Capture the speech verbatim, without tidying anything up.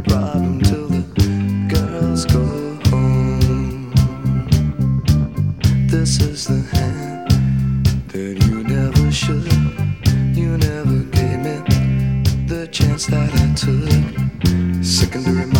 problem till the girls go home. This is the hand that you never should. You never gave me the chance that I took. Secondary